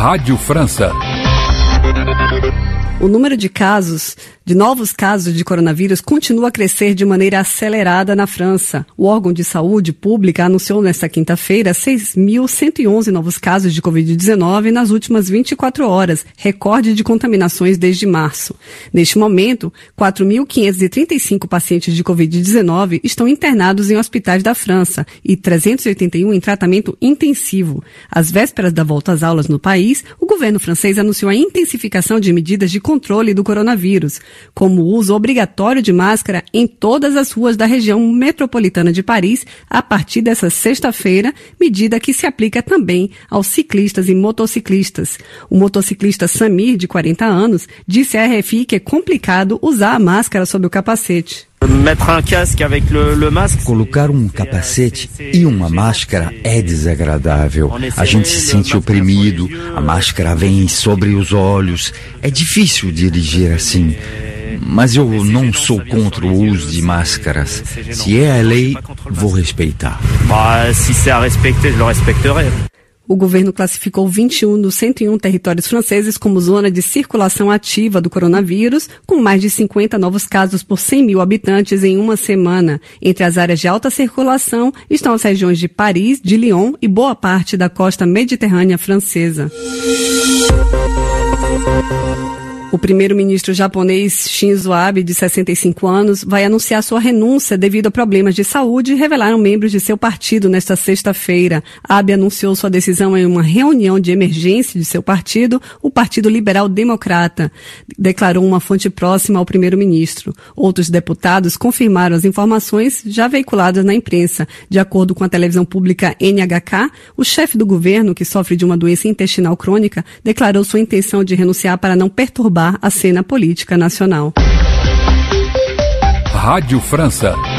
Rádio França. O número de novos casos de coronavírus continua a crescer de maneira acelerada na França. O órgão de saúde pública anunciou nesta quinta-feira 6.111 novos casos de Covid-19 nas últimas 24 horas, recorde de contaminações desde março. Neste momento, 4.535 pacientes de Covid-19 estão internados em hospitais da França e 381 em tratamento intensivo. Às vésperas da volta às aulas no país, o governo francês anunciou a intensificação de medidas de controle do coronavírus, como o uso obrigatório de máscara em todas as ruas da região metropolitana de Paris a partir dessa sexta-feira, medida que se aplica também aos ciclistas e motociclistas. O motociclista Samir, de 40 anos, disse à RFI que é complicado usar a máscara sob o capacete. Colocar um capacete e uma máscara é desagradável. A gente se sente oprimido, a máscara vem sobre os olhos. É difícil dirigir assim. Mas eu não sou contra o uso de máscaras. Se é a lei, vou respeitar. Se é a respeitar, eu respeiterei. O governo classificou 21 dos 101 territórios franceses como zona de circulação ativa do coronavírus, com mais de 50 novos casos por 100 mil habitantes em uma semana. Entre as áreas de alta circulação estão as regiões de Paris, de Lyon e boa parte da costa mediterrânea francesa. O primeiro-ministro japonês Shinzo Abe, de 65 anos, vai anunciar sua renúncia devido a problemas de saúde, revelaram membros de seu partido nesta sexta-feira. Abe anunciou sua decisão em uma reunião de emergência de seu partido, o Partido Liberal Democrata, declarou uma fonte próxima ao primeiro-ministro. Outros deputados confirmaram as informações já veiculadas na imprensa. De acordo com a televisão pública NHK, o chefe do governo, que sofre de uma doença intestinal crônica, declarou sua intenção de renunciar para não perturbar a cena política nacional. Rádio França.